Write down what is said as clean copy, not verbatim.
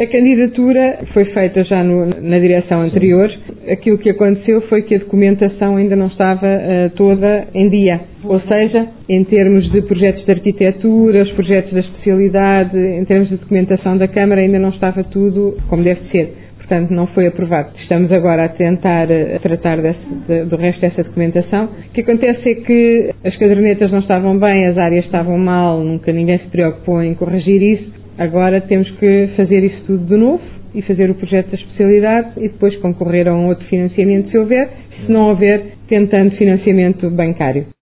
A candidatura foi feita já na direção anterior. Aquilo que aconteceu foi que a documentação ainda não estava toda em dia. Ou seja, em termos de projetos de arquitetura, os projetos da especialidade, em termos de documentação da Câmara, ainda não estava tudo como deve ser. Portanto, não foi aprovado. Estamos agora a tentar tratar do resto dessa documentação. O que acontece é que as cadernetas não estavam bem, as áreas estavam mal, nunca ninguém se preocupou em corrigir isso. Agora temos que fazer isso tudo de novo e fazer o projeto da especialidade e depois concorrer a um outro financiamento se houver. Se não houver, tentando financiamento bancário.